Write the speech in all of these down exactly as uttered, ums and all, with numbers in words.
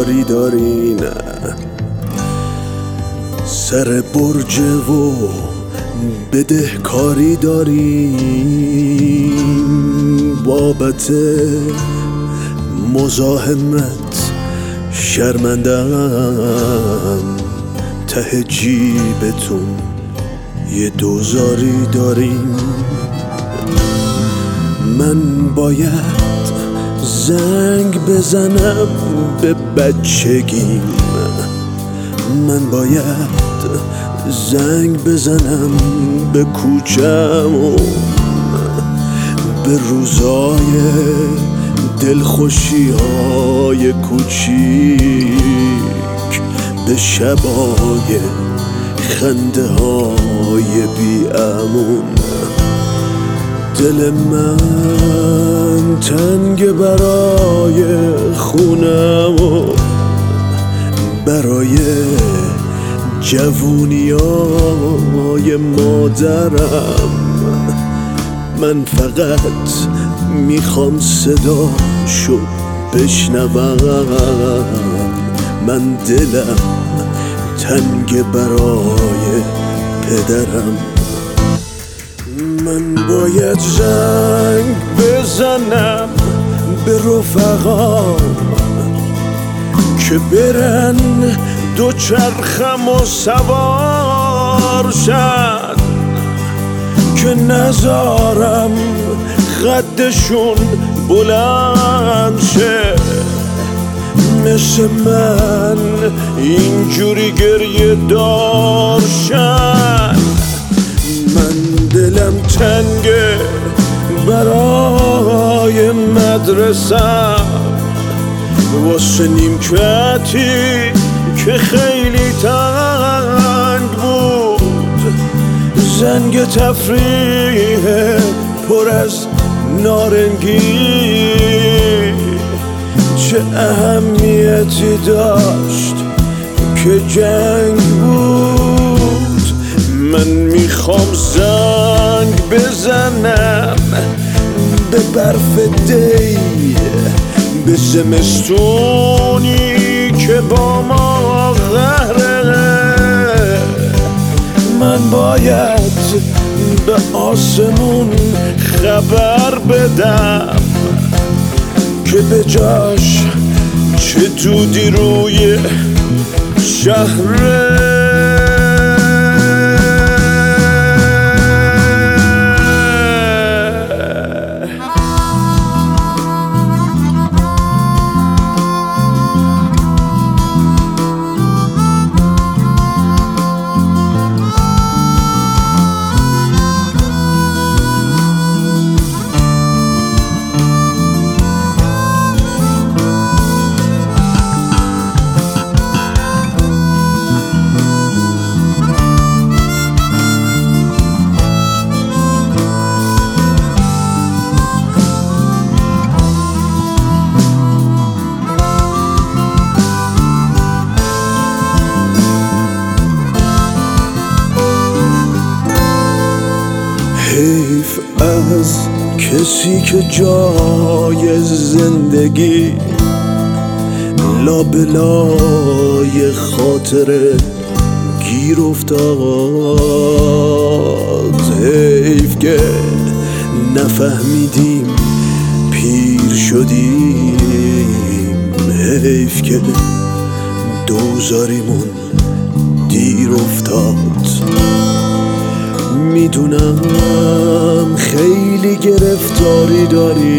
دوزاری دارین، سر برج و بدهکاری دارین، بابت مزاحمت شرمندم، ته جیبتون یه دوزاری دارین. من باید زنگ بزنم به بچگیم، من باید زنگ بزنم به کوچمون، به روزای دلخوشی های کوچیک، به شبای خنده های بی امون. دل من تنگ برای خونم و برای جوونیای مادرم. من فقط میخوام صداشو بشنوم، من دلم تنگ برای پدرم. من باید زنگ بزنم به رفقام که برن دو چرخم و سوار شن، که نذارم قدشون بلند شه، مثل من اینجوری گریه دار شن. من دلم تنگه برای مدرسم، واسه نیمکتی که خیلی تنگ بود، زنگ تفریح پر از نارنگی چه اهمیتی داشت که جنگ بود. من میخوام زنگ بزنم به برف دی، به زمستونی که با ما قهره. من باید به آسمون خبر بدم که به جاش چه دودی روی شهره. حیف از کسی که جای زندگی لابلای خاطر گیر افتاد. حیف که نفهمیدیم پیر شدیم، حیف که دوزاریمون دیر افتاد. میدونم خیلی گرفتاری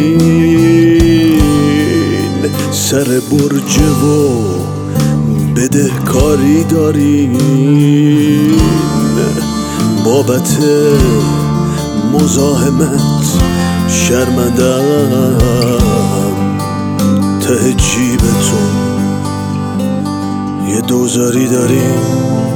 دارین، سر برج و بدهکاری دارین، بابت مزاحمت شرمندم، ته جیبتون یه دوزاری دارین.